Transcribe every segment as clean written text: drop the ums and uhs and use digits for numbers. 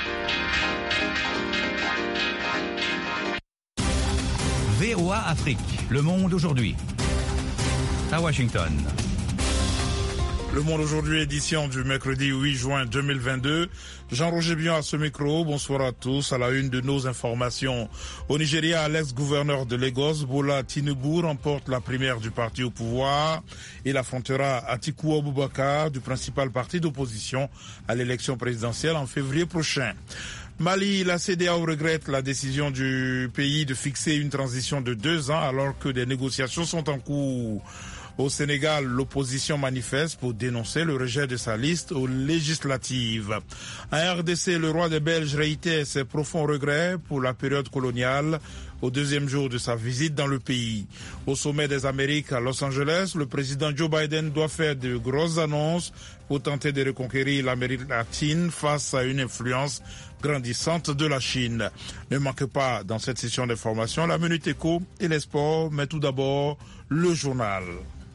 VOA Afrique, le monde aujourd'hui. À Washington. Le Monde aujourd'hui, édition du mercredi 8 juin 2022. Jean-Roger Bion à ce micro. Bonsoir à tous. À la une de nos informations. Au Nigeria, l'ex-gouverneur de Lagos, Bola Tinubu, remporte la primaire du parti au pouvoir. Il affrontera Atiku Abubakar du principal parti d'opposition à l'élection présidentielle en février prochain. Mali, la CEDEAO regrette la décision du pays de fixer une transition de 2 ans alors que des négociations sont en cours. Au Sénégal, l'opposition manifeste pour dénoncer le rejet de sa liste aux législatives. En RDC, le roi des Belges réitère ses profonds regrets pour la période coloniale au deuxième jour de sa visite dans le pays. Au sommet des Amériques à Los Angeles, le président Joe Biden doit faire de grosses annonces pour tenter de reconquérir l'Amérique latine face à une influence grandissante de la Chine. Ne manquez pas dans cette session d'information la Minute Éco et les sports, mais tout d'abord le journal.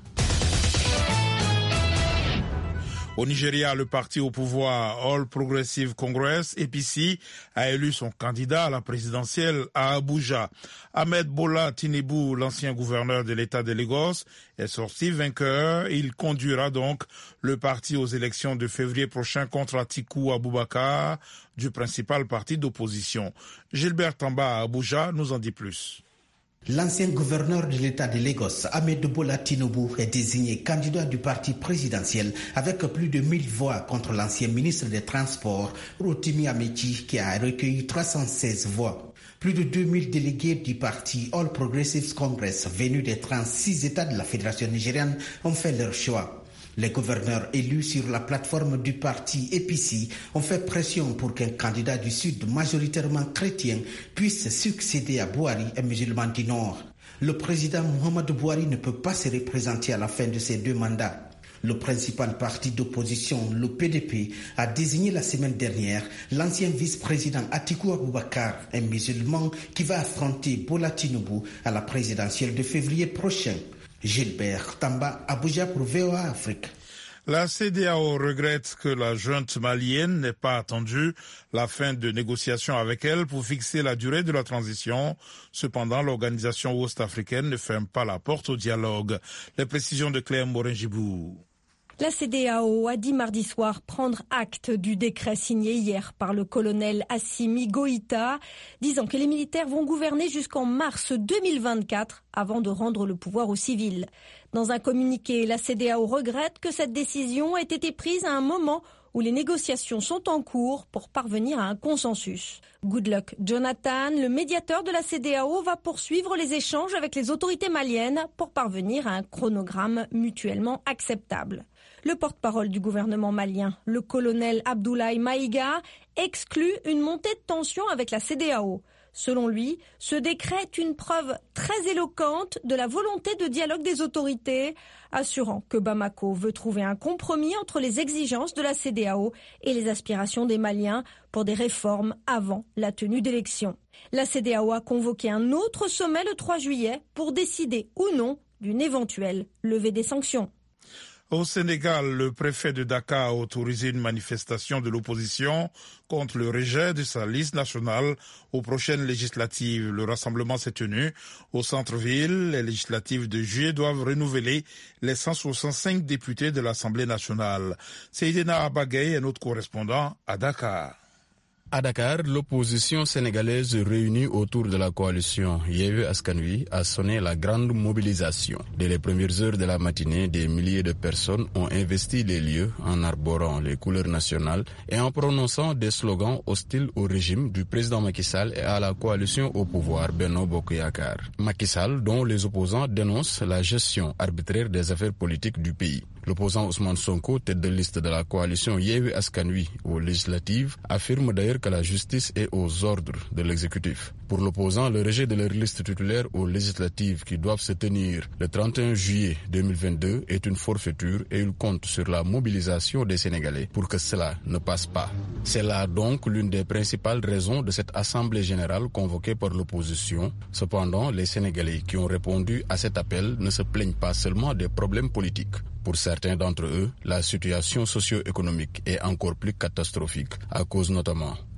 Au Nigeria, le parti au pouvoir All Progressive Congress, APC, a élu son candidat à la présidentielle à Abuja. Ahmed Bola Tinubu, l'ancien gouverneur de l'État de Lagos, est sorti vainqueur. Il conduira donc le parti aux élections de février prochain contre Atiku Abubakar du principal parti d'opposition. Gilbert Tamba à Abuja nous en dit plus. L'ancien gouverneur de l'État de Lagos, Ahmed Bola Tinubu, est désigné candidat du parti présidentiel avec plus de 1000 voix contre l'ancien ministre des Transports, Rotimi Amechi, qui a recueilli 316 voix. Plus de 2000 délégués du parti All Progressive Congress, venus des 36 États de la Fédération nigériane, ont fait leur choix. Les gouverneurs élus sur la plateforme du parti APC ont fait pression pour qu'un candidat du Sud, majoritairement chrétien, puisse succéder à Buhari, un musulman du Nord. Le président Muhammadu Buhari ne peut pas se représenter à la fin de ses 2 mandats. Le principal parti d'opposition, le PDP, a désigné la semaine dernière l'ancien vice-président Atiku Abubakar, un musulman qui va affronter Bola Tinubu à la présidentielle de février prochain. Gilbert Tamba, Abuja pour VOA Afrique. La CEDEAO regrette que la junte malienne n'ait pas attendu la fin de négociations avec elle pour fixer la durée de la transition. Cependant, l'organisation ouest-africaine ne ferme pas la porte au dialogue. Les précisions de Claire Morin-Gibou. La CEDEAO a dit mardi soir prendre acte du décret signé hier par le colonel Assimi Goïta, disant que les militaires vont gouverner jusqu'en mars 2024 avant de rendre le pouvoir aux civils. Dans un communiqué, la CEDEAO regrette que cette décision ait été prise à un moment où les négociations sont en cours pour parvenir à un consensus. Goodluck Jonathan, le médiateur de la CEDEAO, va poursuivre les échanges avec les autorités maliennes pour parvenir à un chronogramme mutuellement acceptable. Le porte-parole du gouvernement malien, le colonel Abdoulaye Maïga, exclut une montée de tension avec la CEDEAO. Selon lui, ce décret est une preuve très éloquente de la volonté de dialogue des autorités, assurant que Bamako veut trouver un compromis entre les exigences de la CEDEAO et les aspirations des Maliens pour des réformes avant la tenue d'élections. La CEDEAO a convoqué un autre sommet le 3 juillet pour décider ou non d'une éventuelle levée des sanctions. Au Sénégal, le préfet de Dakar a autorisé une manifestation de l'opposition contre le rejet de sa liste nationale aux prochaines législatives. Le rassemblement s'est tenu au centre-ville. Les législatives de juillet doivent renouveler les 165 députés de l'Assemblée nationale. Seydina Abagay est notre correspondant à Dakar. À Dakar, l'opposition sénégalaise réunie autour de la coalition Yewwi Askan Wi a sonné la grande mobilisation. Dès les premières heures de la matinée, des milliers de personnes ont investi les lieux en arborant les couleurs nationales et en prononçant des slogans hostiles au régime du président Macky Sall et à la coalition au pouvoir Benno Bokk Yakaar. Macky Sall, dont les opposants dénoncent la gestion arbitraire des affaires politiques du pays. L'opposant Ousmane Sonko, tête de liste de la coalition Yewwi Askan Wi aux législatives, affirme d'ailleurs que la justice est aux ordres de l'exécutif. Pour l'opposant, le rejet de leur liste titulaire aux législatives qui doivent se tenir le 31 juillet 2022 est une forfaiture et il compte sur la mobilisation des Sénégalais pour que cela ne passe pas. C'est là donc l'une des principales raisons de cette assemblée générale convoquée par l'opposition. Cependant, les Sénégalais qui ont répondu à cet appel ne se plaignent pas seulement des problèmes politiques. Pour certains d'entre eux, la situation socio-économique est encore plus catastrophique à cause notamment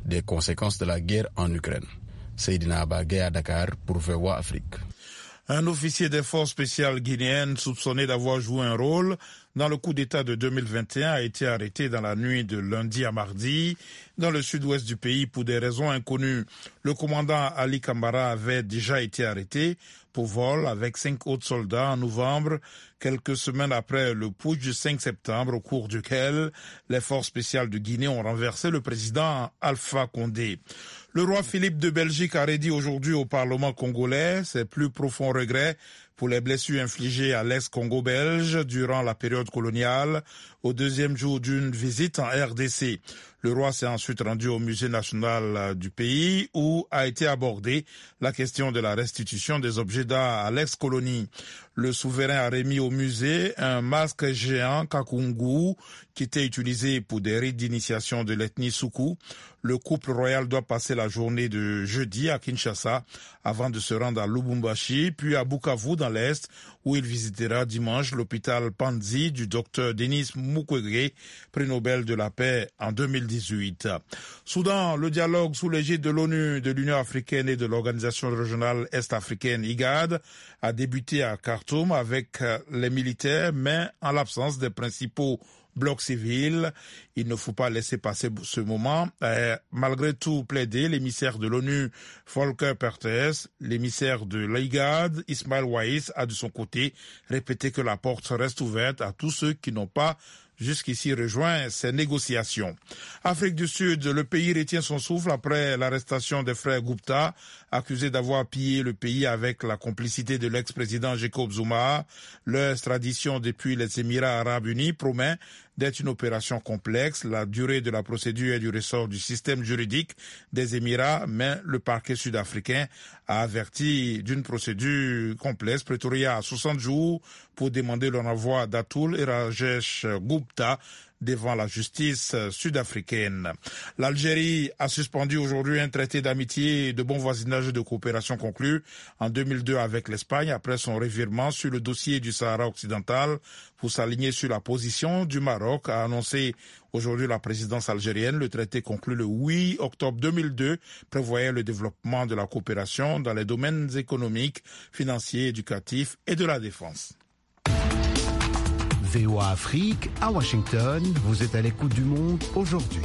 des conséquences de la guerre en Ukraine. Seydina Abagé à Dakar pour VOA Afrique. Un officier des forces spéciales guinéennes soupçonné d'avoir joué un rôle dans le coup d'État de 2021 a été arrêté dans la nuit de lundi à mardi dans le sud-ouest du pays pour des raisons inconnues. Le commandant Ali Kambara avait déjà été arrêté pour vol avec 5 autres soldats en novembre, quelques semaines après le putsch du 5 septembre au cours duquel les forces spéciales de Guinée ont renversé le président Alpha Condé. Le roi Philippe de Belgique a redit aujourd'hui au Parlement congolais ses plus profonds regrets pour les blessures infligées à l'ex-Congo belge durant la période coloniale au deuxième jour d'une visite en RDC. Le roi s'est ensuite rendu au musée national du pays où a été abordée la question de la restitution des objets d'art à l'ex-colonie. Le souverain a remis au musée un masque géant Kakungu qui était utilisé pour des rites d'initiation de l'ethnie Soukou. Le couple royal doit passer la journée de jeudi à Kinshasa avant de se rendre à Lubumbashi, puis à Bukavu dans l'Est, où il visitera dimanche l'hôpital Panzi du docteur Denis Mukwege, prix Nobel de la paix en 2018. Soudan, le dialogue sous l'égide de l'ONU, de l'Union africaine et de l'Organisation régionale est-africaine IGAD a débuté à Khartoum avec les militaires, mais en l'absence des principaux bloc civil. Il ne faut pas laisser passer ce moment. Malgré tout, plaidé, l'émissaire de l'ONU, Volker Perthes, l'émissaire de l'IGAD, Ismaël Waïs, a de son côté répété que la porte reste ouverte à tous ceux qui n'ont pas jusqu'ici rejoint ces négociations. Afrique du Sud, le pays retient son souffle après l'arrestation des frères Gupta, accusés d'avoir pillé le pays avec la complicité de l'ex-président Jacob Zuma. Leur extradition depuis les Émirats arabes unis promet d'être une opération complexe. La durée de la procédure est du ressort du système juridique des Émirats, mais le parquet sud-africain a averti d'une procédure complexe. Pretoria a 60 jours pour demander le renvoi d'Atul et Rajesh Gupta devant la justice sud-africaine. L'Algérie a suspendu aujourd'hui un traité d'amitié et de bon voisinage et de coopération conclu en 2002 avec l'Espagne après son revirement sur le dossier du Sahara occidental pour s'aligner sur la position du Maroc, a annoncé aujourd'hui la présidence algérienne. Le traité conclu le 8 octobre 2002 prévoyait le développement de la coopération dans les domaines économiques, financiers, éducatifs et de la défense. VOA Afrique, à Washington, vous êtes à l'écoute du monde aujourd'hui.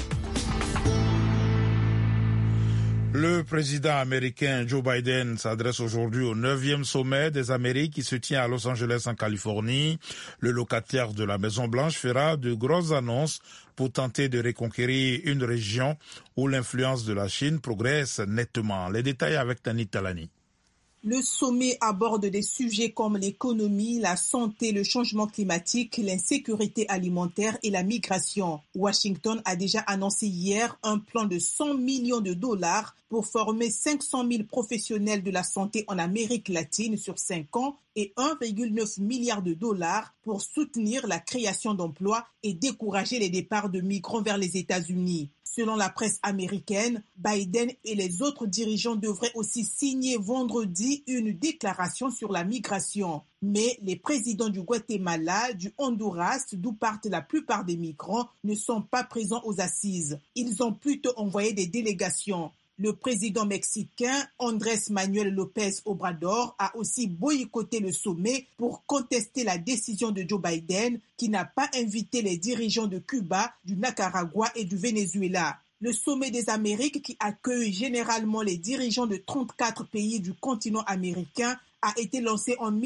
Le président américain Joe Biden s'adresse aujourd'hui au 9e sommet des Amériques qui se tient à Los Angeles en Californie. Le locataire de la Maison-Blanche fera de grosses annonces pour tenter de reconquérir une région où l'influence de la Chine progresse nettement. Les détails avec Tanit Talani. Le sommet aborde des sujets comme l'économie, la santé, le changement climatique, l'insécurité alimentaire et la migration. Washington a déjà annoncé hier un plan de 100 millions de dollars pour former 500 000 professionnels de la santé en Amérique latine sur 5 ans et 1,9 milliard de dollars pour soutenir la création d'emplois et décourager les départs de migrants vers les États-Unis. Selon la presse américaine, Biden et les autres dirigeants devraient aussi signer vendredi une déclaration sur la migration. Mais les présidents du Guatemala, du Honduras, d'où partent la plupart des migrants, ne sont pas présents aux assises. Ils ont plutôt envoyé des délégations. Le président mexicain Andrés Manuel López Obrador a aussi boycotté le sommet pour contester la décision de Joe Biden qui n'a pas invité les dirigeants de Cuba, du Nicaragua et du Venezuela. Le sommet des Amériques, qui accueille généralement les dirigeants de 34 pays du continent américain, a été lancé en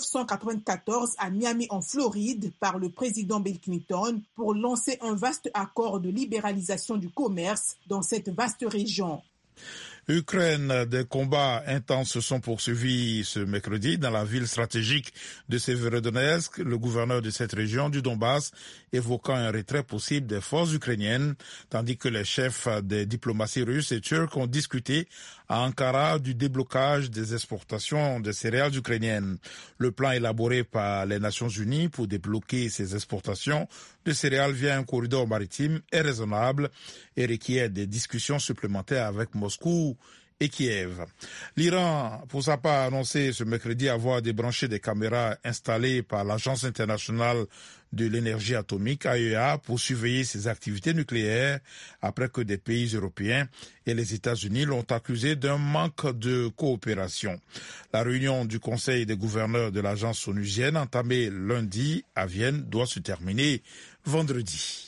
1994 à Miami en Floride par le président Bill Clinton pour lancer un vaste accord de libéralisation du commerce dans cette vaste région. Ukraine, des combats intenses se sont poursuivis ce mercredi dans la ville stratégique de Severodonetsk. Le gouverneur de cette région du Donbass évoquant un retrait possible des forces ukrainiennes, tandis que les chefs des diplomaties russes et turques ont discuté à Ankara du déblocage des exportations de céréales ukrainiennes. Le plan élaboré par les Nations Unies pour débloquer ces exportations de céréales via un corridor maritime est raisonnable et requiert des discussions supplémentaires avec Moscou et Kiev. L'Iran, pour sa part, a annoncé ce mercredi avoir débranché des caméras installées par l'Agence internationale de l'énergie atomique, AEA, pour surveiller ses activités nucléaires après que des pays européens et les États-Unis l'ont accusé d'un manque de coopération. La réunion du Conseil des gouverneurs de l'agence onusienne, entamée lundi à Vienne, doit se terminer vendredi.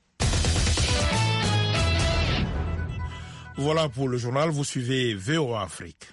Voilà pour le journal, vous suivez VOA Afrique.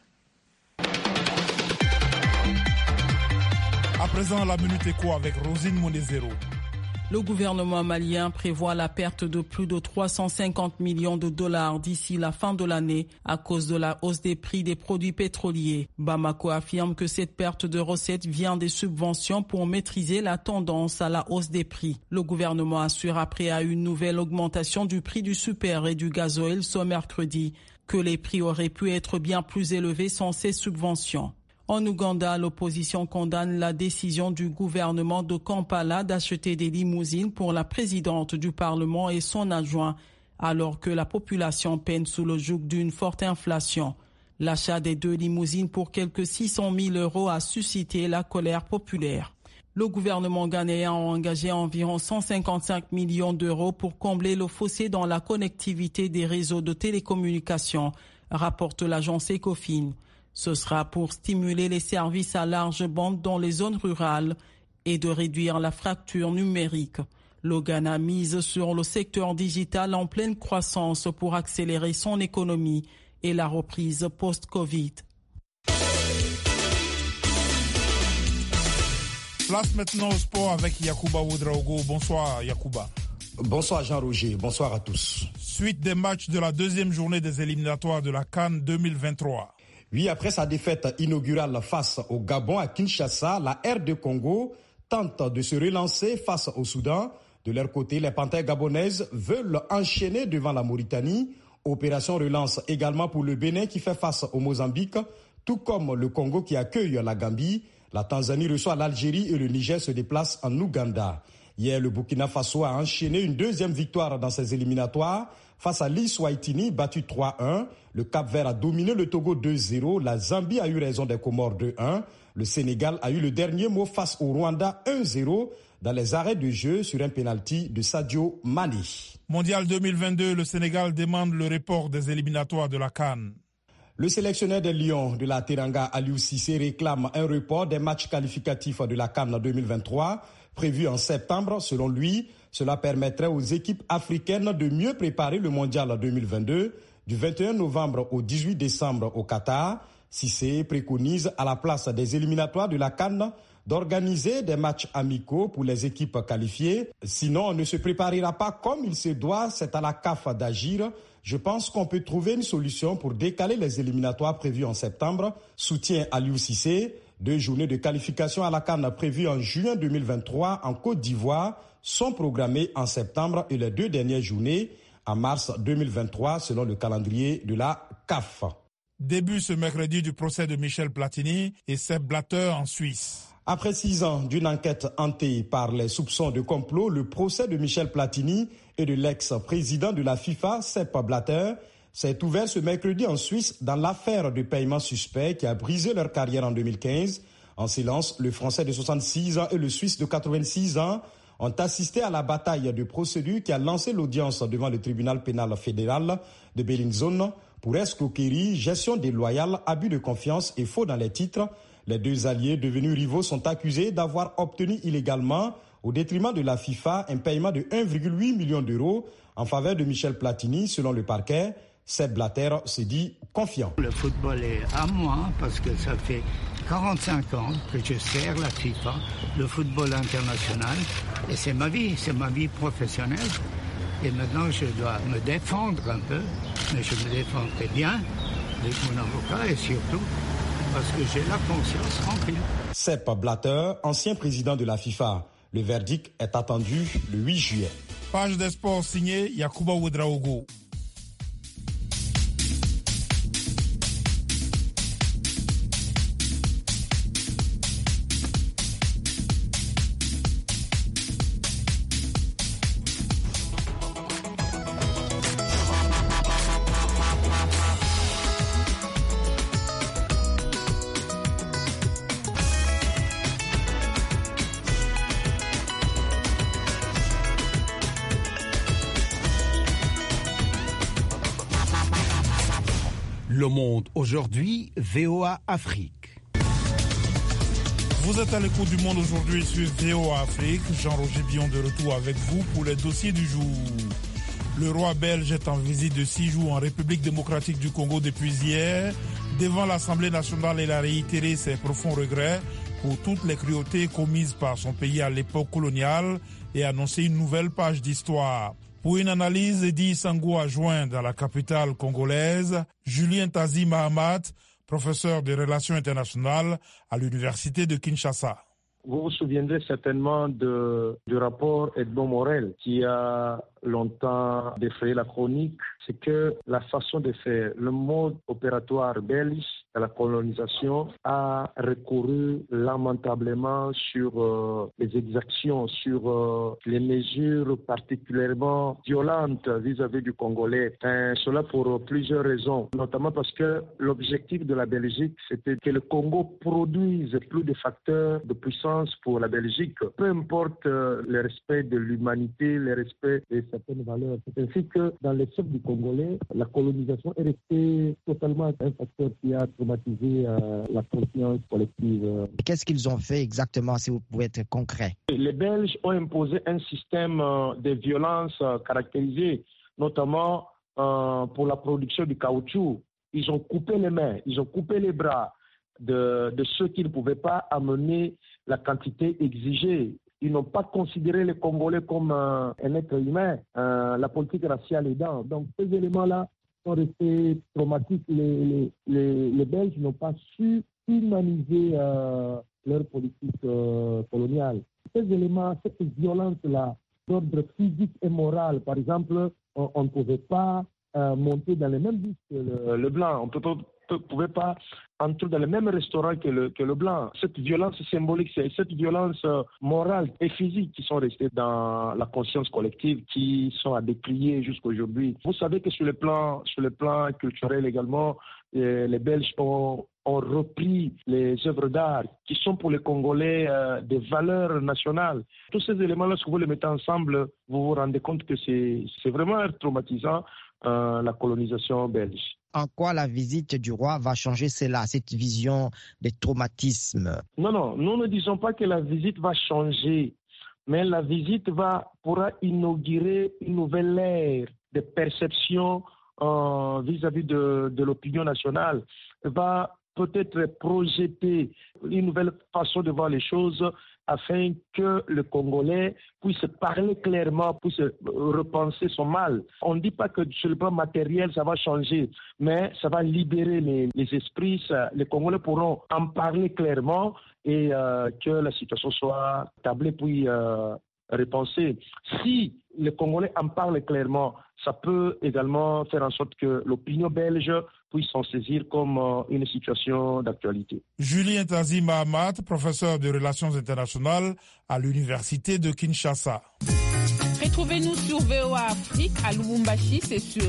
À présent, la Minute Éco avec Rosine Monezero. Le gouvernement malien prévoit la perte de plus de 350 millions de dollars d'ici la fin de l'année à cause de la hausse des prix des produits pétroliers. Bamako affirme que cette perte de recettes vient des subventions pour maîtriser la tendance à la hausse des prix. Le gouvernement assure après à une nouvelle augmentation du prix du super et du gasoil ce mercredi que les prix auraient pu être bien plus élevés sans ces subventions. En Ouganda, l'opposition condamne la décision du gouvernement de Kampala d'acheter des limousines pour la présidente du Parlement et son adjoint, alors que la population peine sous le joug d'une forte inflation. L'achat des 2 limousines pour quelques 600 000 € a suscité la colère populaire. Le gouvernement ghanéen a engagé environ 155 millions d'euros pour combler le fossé dans la connectivité des réseaux de télécommunications, rapporte l'agence Ecofin. Ce sera pour stimuler les services à large bande dans les zones rurales et de réduire la fracture numérique. Le Ghana mise sur le secteur digital en pleine croissance pour accélérer son économie et la reprise post-Covid. Place maintenant au sport avec Yacouba Ouedraogo. Bonsoir Yacouba. Bonsoir Jean-Roger, bonsoir à tous. Suite des matchs de la deuxième journée des éliminatoires de la CAN 2023. Oui, après sa défaite inaugurale face au Gabon à Kinshasa, la RD Congo tente de se relancer face au Soudan. De leur côté, les Panthères gabonaises veulent enchaîner devant la Mauritanie. Opération relance également pour le Bénin qui fait face au Mozambique, tout comme le Congo qui accueille la Gambie. La Tanzanie reçoit l'Algérie et le Niger se déplace en Ouganda. Hier, le Burkina Faso a enchaîné une deuxième victoire dans ses éliminatoires face à l'Eswatini, battu 3-1. Le Cap-Vert a dominé le Togo 2-0. La Zambie a eu raison des Comores 2-1. Le Sénégal a eu le dernier mot face au Rwanda 1-0 dans les arrêts de jeu sur un pénalty de Sadio Mané. Mondial 2022, le Sénégal demande le report des éliminatoires de la CAN. Le sélectionneur des Lions de la Teranga, Aliou Cissé, réclame un report des matchs qualificatifs de la CAN 2023 prévu en septembre. Selon lui, cela permettrait aux équipes africaines de mieux préparer le Mondial 2022 du 21 novembre au 18 décembre au Qatar. Cissé préconise à la place des éliminatoires de la CAN d'organiser des matchs amicaux pour les équipes qualifiées. Sinon, on ne se préparera pas comme il se doit. C'est à la CAF d'agir. Je pense qu'on peut trouver une solution pour décaler les éliminatoires prévus en septembre. Soutien Aliou Cissé. 2 journées de qualification à la CAN prévues en juin 2023 en Côte d'Ivoire sont programmées en septembre et les 2 dernières journées en mars 2023 selon le calendrier de la CAF. Début ce mercredi du procès de Michel Platini et Sepp Blatter en Suisse. Après 6 ans d'une enquête hantée par les soupçons de complot, le procès de Michel Platini et de l'ex-président de la FIFA, Sepp Blatter, s'est ouvert ce mercredi en Suisse dans l'affaire de paiement suspect qui a brisé leur carrière en 2015. En silence, le Français de 66 ans et le Suisse de 86 ans ont assisté à la bataille de procédure qui a lancé l'audience devant le tribunal pénal fédéral de Bellinzone pour escroquerie, gestion déloyale, abus de confiance et faux dans les titres. Les 2 alliés devenus rivaux sont accusés d'avoir obtenu illégalement, au détriment de la FIFA, un paiement de 1,8 million d'euros en faveur de Michel Platini, selon le parquet. Sepp Blatter se dit confiant. Le football est à moi parce que ça fait 45 ans que je sers la FIFA, le football international, et c'est ma vie professionnelle. Et maintenant, je dois me défendre un peu, mais je me défendrai bien avec mon avocat et surtout parce que j'ai la conscience tranquille. Sepp Blatter, ancien président de la FIFA. Le verdict est attendu le 8 juillet. Page des sports signée Yacouba Ouedraogo. Le Monde aujourd'hui, VOA Afrique. Vous êtes à l'écoute du Monde aujourd'hui sur VOA Afrique. Jean-Roger Billon de retour avec vous pour les dossiers du jour. Le roi belge est en visite de 6 jours en République démocratique du Congo depuis hier. Devant l'Assemblée nationale, il a réitéré ses profonds regrets pour toutes les cruautés commises par son pays à l'époque coloniale et annoncé une nouvelle page d'histoire. Pour une analyse, Edi Sango a joint dans la capitale congolaise Julien Tazi Mahamat, professeur de relations internationales à l'université de Kinshasa. Vous vous souviendrez certainement du rapport Edmond Morel qui a longtemps défrayé la chronique. C'est que la façon de faire, le mode opératoire belge de la colonisation a recouru lamentablement sur les exactions, sur les mesures particulièrement violentes vis-à-vis du Congolais. Cela pour plusieurs raisons, notamment parce que l'objectif de la Belgique, c'était que le Congo produise plus de facteurs de puissance pour la Belgique, peu importe le respect de l'humanité, le respect de certaines valeurs. C'est ainsi que dans les chefs du Congolais, la colonisation est restée totalement un facteur qui a traumatisé la conscience collective. Qu'est-ce qu'ils ont fait exactement, si vous pouvez être concret? Les Belges ont imposé un système de violence caractérisé, notamment pour la production du caoutchouc. Ils ont coupé les mains, ils ont coupé les bras de ceux qui ne pouvaient pas amener la quantité exigée. Ils n'ont pas considéré les Congolais comme un être humain, la politique raciale aidant. Donc ces éléments-là sont restés traumatiques. Les Belges n'ont pas su humaniser leur politique coloniale. Ces éléments, cette violence-là, d'ordre physique et moral, par exemple, on ne pouvait pas monter dans les mêmes bus que le blanc. On ne pouvait pas entrer dans le même restaurant que le blanc. Cette violence symbolique, c'est cette violence morale et physique qui sont restées dans la conscience collective, qui sont à déplier jusqu'à aujourd'hui. Vous savez que sur le plan culturel également, les Belges ont repris les œuvres d'art qui sont pour les Congolais des valeurs nationales. Tous ces éléments-là, si vous les mettez ensemble, vous vous rendez compte que c'est vraiment traumatisant, la colonisation belge. En quoi la visite du roi va changer cela, cette vision des traumatismes? Non, nous ne disons pas que la visite va changer, mais la visite pourra inaugurer une nouvelle ère de perception vis-à-vis de l'opinion nationale, va peut-être projeter une nouvelle façon de voir les choses afin que le Congolais puisse parler clairement, puisse repenser son mal. On ne dit pas que sur le plan matériel, ça va changer, mais ça va libérer les esprits. Les Congolais pourront en parler clairement et que la situation soit tablée puis repensée. Si les Congolais en parlent clairement, ça peut également faire en sorte que l'opinion belge puisse s'en saisir comme une situation d'actualité. Julien Tazi Mahamat, professeur de relations internationales à l'université de Kinshasa. Retrouvez-nous sur VOA Afrique à Lubumbashi, c'est sur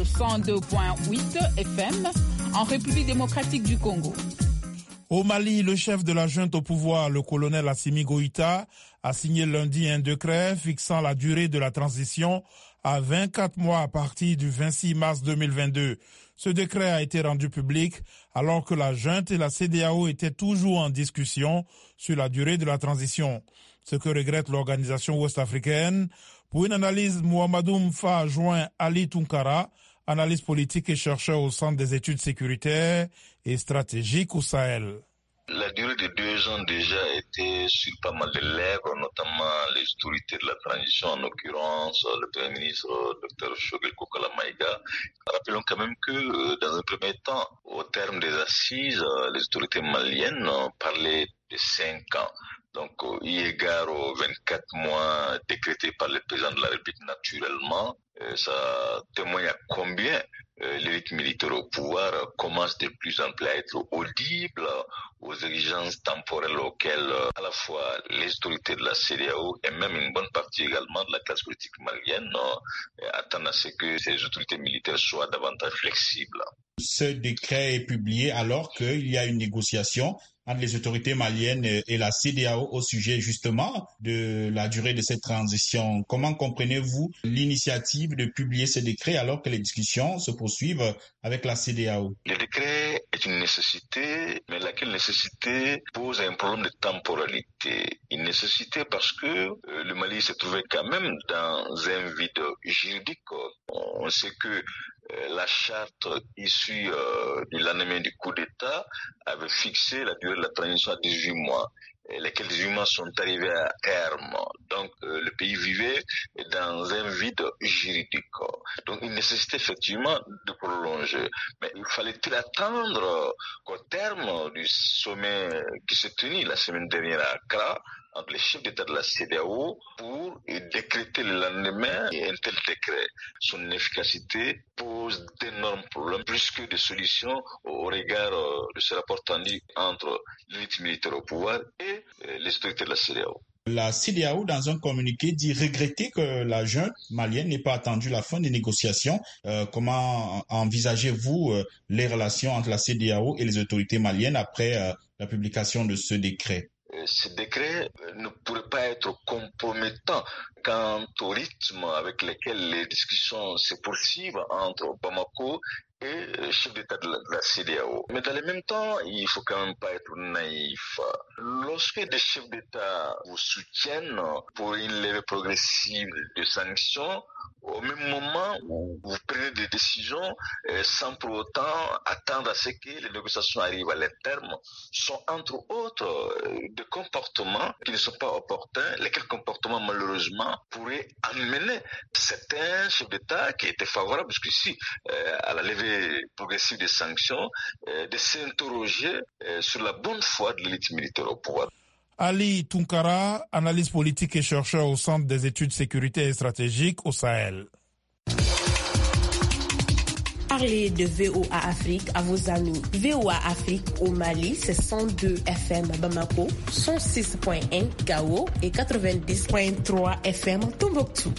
102.8 FM en République démocratique du Congo. Au Mali, le chef de la junte au pouvoir, le colonel Assimi Goïta, a signé lundi un décret fixant la durée de la transition à 24 mois à partir du 26 mars 2022. Ce décret a été rendu public alors que la junte et la CEDEAO étaient toujours en discussion sur la durée de la transition. Ce que regrette l'organisation ouest-africaine. Pour une analyse, Mohamedou Mfa a joint Ali Tunkara, analyste politique et chercheur au Centre des études sécuritaires et stratégiques au Sahel. La durée de 2 ans déjà était sur pas mal de lèvres, notamment les autorités de la transition, en l'occurrence le Premier ministre Dr Shogel Kokala Maïga. Rappelons quand même que dans un premier temps, au terme des assises, les autorités maliennes parlaient de 5 ans. Donc, eu égard aux 24 mois décrétés par le président de la République, naturellement, ça témoigne à combien l'élite militaire au pouvoir commence de plus en plus à être audible aux exigences temporelles auxquelles à la fois les autorités de la CEDEAO et même une bonne partie également de la classe politique malienne attendent à ce que ces autorités militaires soient davantage flexibles. Ce décret est publié alors qu'il y a une négociation entre les autorités maliennes et la CEDEAO au sujet justement de la durée de cette transition. Comment comprenez-vous l'initiative de publier ce décret alors que les discussions se poursuivent avec la CEDEAO? Le décret est une nécessité, mais laquelle nécessité pose un problème de temporalité. Une nécessité parce que le Mali se trouvait quand même dans un vide juridique. On sait que la charte issue du lendemain du coup d'État avait fixé la durée de la transition à 18 mois. Lesquels 18 mois sont arrivés à terme. Donc, le pays vivait dans un vide juridique. Donc, il nécessitait effectivement de prolonger. Mais il fallait-il attendre qu'au terme du sommet qui s'est tenu la semaine dernière à Accra, entre les chefs d'État de la CEDEAO pour décréter le lendemain un tel décret. Son efficacité pose d'énormes problèmes, plus que des solutions au regard de ce rapport tendu entre l'unité militaire au pouvoir et les autorités de la CEDEAO. La CEDEAO, dans un communiqué, dit regretter que la junte malienne n'ait pas attendu la fin des négociations. Comment envisagez-vous les relations entre la CEDEAO et les autorités maliennes après la publication de ce décret? Ce décret ne pourrait pas être compromettant quant au rythme avec lequel les discussions se poursuivent entre Bamako et le chef d'État de la CEDEAO. Mais dans le même temps, il faut quand même pas être naïf. Lorsque des chefs d'État vous soutiennent pour une levée progressive de sanctions, au même moment où vous prenez des décisions sans pour autant attendre à ce que les négociations arrivent à leur terme, sont entre autres des comportements qui ne sont pas opportuns, lesquels comportements malheureusement pourraient amener certains chefs d'État qui étaient favorables jusqu'ici à la levée progressive des sanctions de s'interroger sur la bonne foi de l'élite militaire au pouvoir. Ali Tunkara, analyste politique et chercheur au Centre des études sécurité et stratégique au Sahel. Parlez de VOA Afrique à vos amis. VOA Afrique au Mali, c'est 102 FM Bamako, 106.1 Gao et 90.3 FM Tombouctou.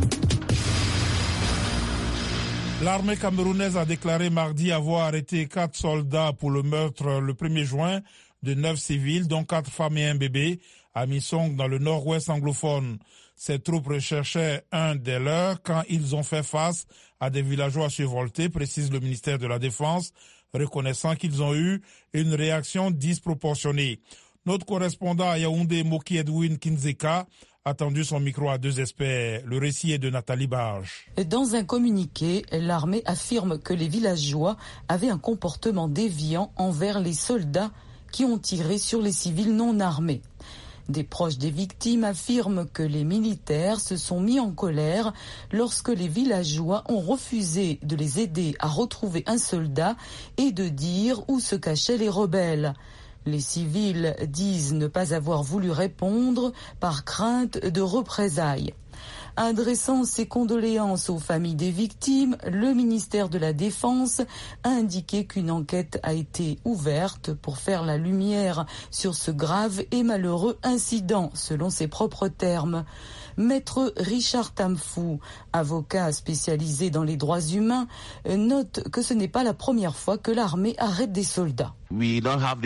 L'armée camerounaise a déclaré mardi avoir arrêté 4 soldats pour le meurtre le 1er juin de 9 civils, dont 4 femmes et un bébé, à Misong, dans le nord-ouest anglophone. Ces troupes recherchaient un des leurs quand ils ont fait face à des villageois survoltés, précise le ministère de la Défense, reconnaissant qu'ils ont eu une réaction disproportionnée. Notre correspondant à Yaoundé, Moki Edwin Kinzeka, a tendu son micro à 2 experts. Le récit est de Nathalie Barge. Dans un communiqué, l'armée affirme que les villageois avaient un comportement déviant envers les soldats qui ont tiré sur les civils non armés. Des proches des victimes affirment que les militaires se sont mis en colère lorsque les villageois ont refusé de les aider à retrouver un soldat et de dire où se cachaient les rebelles. Les civils disent ne pas avoir voulu répondre par crainte de représailles. Adressant ses condoléances aux familles des victimes, le ministère de la Défense a indiqué qu'une enquête a été ouverte pour faire la lumière sur ce grave et malheureux incident, selon ses propres termes. Maître Richard Tamfou, avocat spécialisé dans les droits humains, note que ce n'est pas la première fois que l'armée arrête des soldats. Nous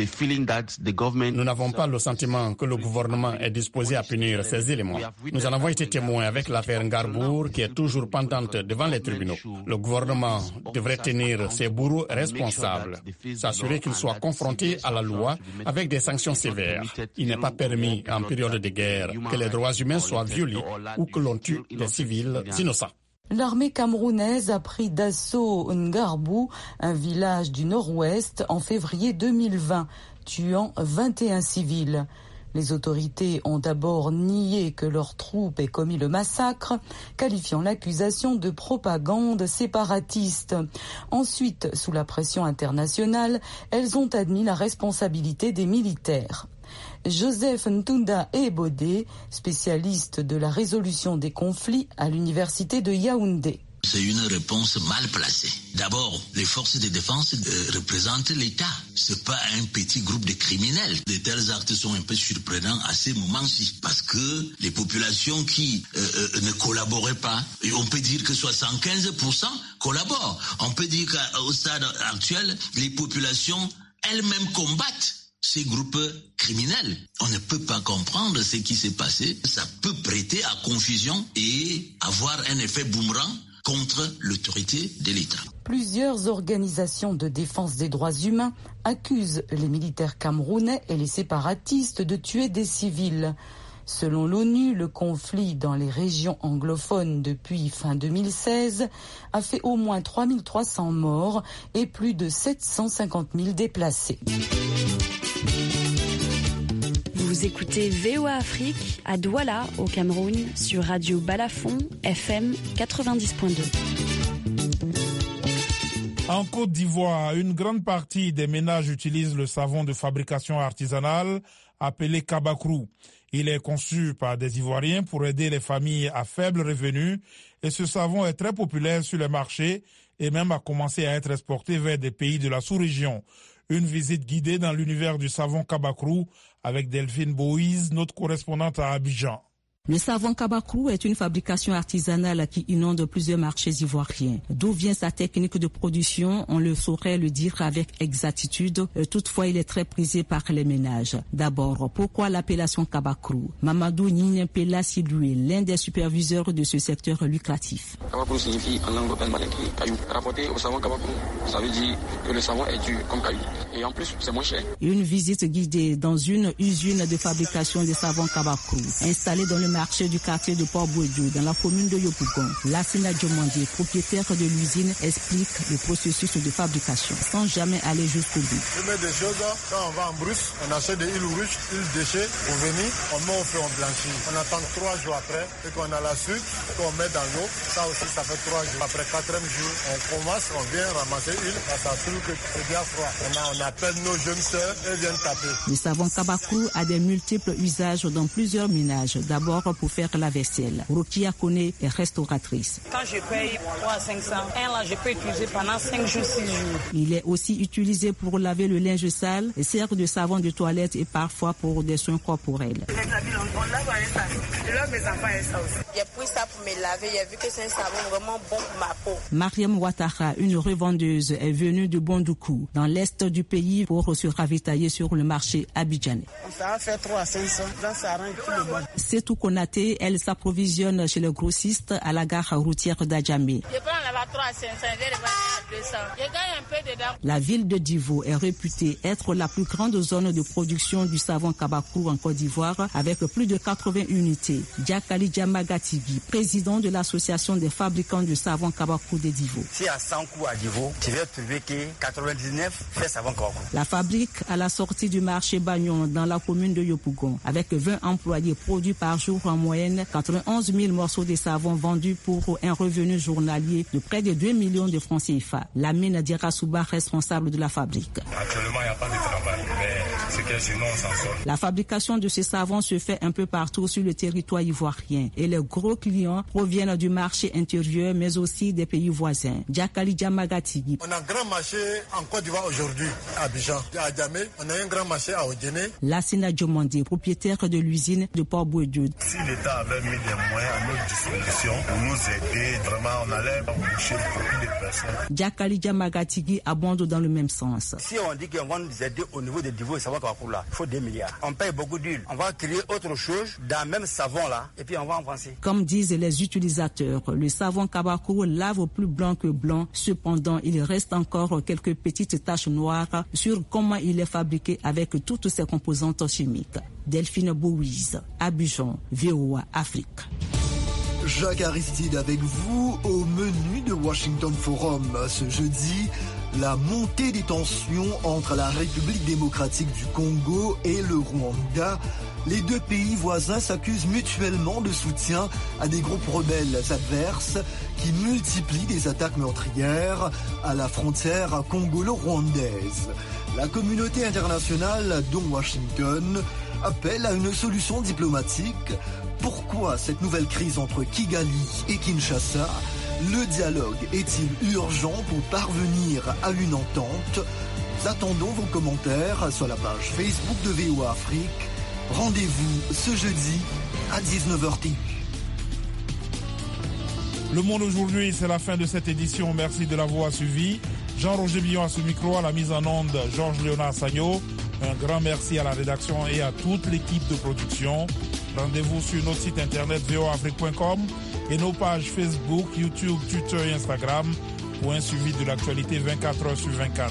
n'avons pas le sentiment que le gouvernement est disposé à punir ces éléments. Nous en avons été témoins avec l'affaire Ngarbour qui est toujours pendante devant les tribunaux. Le gouvernement devrait tenir ses bourreaux responsables, s'assurer qu'ils soient confrontés à la loi avec des sanctions sévères. Il n'est pas permis en période de guerre que les droits humains soient violés ou que l'on tue des civils innocents. L'armée camerounaise a pris d'assaut Ngarbou, un village du nord-ouest, en février 2020, tuant 21 civils. Les autorités ont d'abord nié que leurs troupes aient commis le massacre, qualifiant l'accusation de propagande séparatiste. Ensuite, sous la pression internationale, elles ont admis la responsabilité des militaires. Joseph Ntunda Ebodé, spécialiste de la résolution des conflits à l'université de Yaoundé. C'est une réponse mal placée. D'abord, les forces de défense représentent l'État. C'est pas un petit groupe de criminels. De tels actes sont un peu surprenants à ces moments-ci. Parce que les populations qui ne collaboraient pas, on peut dire que 75% collaborent. On peut dire qu'au stade actuel, les populations elles-mêmes combattent. ces groupes criminels. On ne peut pas comprendre ce qui s'est passé. Ça peut prêter à confusion et avoir un effet boomerang contre l'autorité de l'État. Plusieurs organisations de défense des droits humains accusent les militaires camerounais et les séparatistes de tuer des civils. Selon l'ONU, le conflit dans les régions anglophones depuis fin 2016 a fait au moins 3300 morts et plus de 750 000 déplacés. Vous écoutez VOA Afrique à Douala, au Cameroun, sur Radio Balafon, FM 90.2. En Côte d'Ivoire, une grande partie des ménages utilisent le savon de fabrication artisanale appelé Kabakrou. Il est conçu par des Ivoiriens pour aider les familles à faible revenu et ce savon est très populaire sur les marchés et même a commencé à être exporté vers des pays de la sous-région. Une visite guidée dans l'univers du savon Kabakrou avec Delphine Boïse, notre correspondante à Abidjan. Le savon Kabakrou est une fabrication artisanale qui inonde plusieurs marchés ivoiriens. D'où vient sa technique de production, on le saurait le dire avec exactitude. Toutefois, il est très prisé par les ménages. D'abord, pourquoi l'appellation Kabakrou? Mamadou Nine Pella Sidoué, l'un des superviseurs de ce secteur lucratif. Kabakrou signifie en langue locale malinquée caillou. Rapporté au savon Kabakrou, ça veut dire que le savon est dur comme caillou. Et en plus, c'est moins cher. Une visite guidée dans une usine de fabrication de savon Kabakrou, installée dans le marché du quartier de Port-Bouedou, dans la commune de Yopougon. Lassina Diomandé, propriétaire de l'usine, explique le processus de fabrication sans jamais aller jusqu'au bout. On met des choses, quand on va en brousse, on achète des huiles rouges, huiles déchets, on venit, on met au feu, on blanchit. On attend 3 jours après, et qu'on a la sucre, qu'on met dans l'eau, ça aussi ça fait 3 jours. Après 4e jour, on commence, on vient ramasser l'huile, ça trouve que c'est bien froid. On appelle nos jeunes sœurs, elles viennent taper. Le savon Kabakrou a des multiples usages dans plusieurs ménages. D'abord pour faire la vaisselle. Rokia Kone est restauratrice. Quand je paye 3 500, là je peux utiliser pendant 5 jours, 6 jours. Il est aussi utilisé pour laver le linge sale et sert de savon de toilette et parfois pour des soins corporels. Les habits, on lave avec ça. Je lave mes enfants avec ça aussi. J'ai pris ça pour me laver. J'ai vu que c'est un savon vraiment bon pour ma peau. Mariam Ouattara, une revendeuse, est venue de Bondoukou, dans l'est du pays, pour se ravitailler sur le marché abidjanais. Ça va faire 3 500. Ça rend tout le monde. C'est tout Konaté, elle s'approvisionne chez le grossiste à la gare routière d'Adjamé. Je prends là-bas 3 500, je vais le vendre à 200. Je gagne un peu dedans. La ville de Divo est réputée être la plus grande zone de production du savon Kabakrou en Côte d'Ivoire, avec plus de 80 unités. Diakali Djamagatigi, président de l'association des fabricants de savon Kabakrou de Divo. Si à 100 coups à Divo, tu vas trouver que 99 fait savon Kabakrou. La fabrique à la sortie du marché Bagnon dans la commune de Yopougon, avec 20 employés produits par jour en moyenne, 91 000 morceaux de savon vendus pour un revenu journalier de près de 2 millions de francs CFA. Lamine Dirasouba, responsable de la fabrique. Actuellement, il n'y a pas de travail, mais c'est que sinon on s'en sort. La fabrication de ces savons se fait un peu partout sur le territoire ivoirien et les gros clients proviennent du marché intérieur mais aussi des pays voisins. Diakali Djamagatigi. On a un grand marché en Côte d'Ivoire aujourd'hui, à Abidjan, à Adjamé. On a un grand marché à Odjene. Lassina Diomandé, propriétaire de l'usine de Port-Bouedou. Si l'État avait mis des moyens à notre disposition pour nous aider, vraiment on allait boucher beaucoup de personnes. Diakali Djamagatigi abonde dans le même sens. Si on dit qu'on va nous aider au niveau des Divo et savon Kabakrou là, il faut 2 milliards. On paye beaucoup d'huile. On va créer autre chose dans le même savon là et puis on va avancer. Comme disent les utilisateurs, le savon Kabakrou lave plus blanc que blanc. Cependant, il reste encore quelques petites taches noires sur comment il est fabriqué avec toutes ses composantes chimiques. Delphine Boïse, Abidjan, VOA Afrique. Jacques Aristide avec vous au menu de Washington Forum. Ce jeudi, la montée des tensions entre la République démocratique du Congo et le Rwanda. Les deux pays voisins s'accusent mutuellement de soutien à des groupes rebelles adverses qui multiplient des attaques meurtrières à la frontière congolo-rwandaise. La communauté internationale, dont Washington, appelle à une solution diplomatique. Pourquoi cette nouvelle crise entre Kigali et Kinshasa? Le dialogue est-il urgent pour parvenir à une entente? Nous attendons vos commentaires sur la page Facebook de VOA Afrique. Rendez-vous ce jeudi à 19h. Le Monde aujourd'hui, c'est la fin de cette édition. Merci de l'avoir suivi. Jean-Roger Billon à ce micro, à la mise en onde, Georges Léonard Sagno. Un grand merci à la rédaction et à toute l'équipe de production. Rendez-vous sur notre site internet voafrique.com et nos pages Facebook, YouTube, Twitter et Instagram pour un suivi de l'actualité 24 heures sur 24.